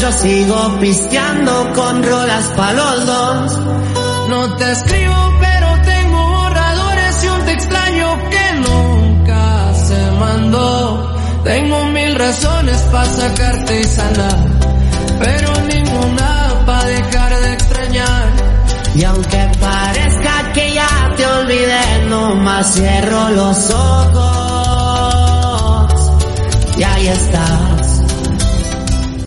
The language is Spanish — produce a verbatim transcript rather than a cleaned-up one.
yo sigo pisteando con rolas pa' los dos. No te escribo pero tengo borradores y un te extraño que nunca se mandó. Tengo mil razones pa' sacarte y sanar, pero ninguna pa' dejar de extrañar. Y aunque parezca que ya te olvidé, nomás cierro los ojos y ahí está.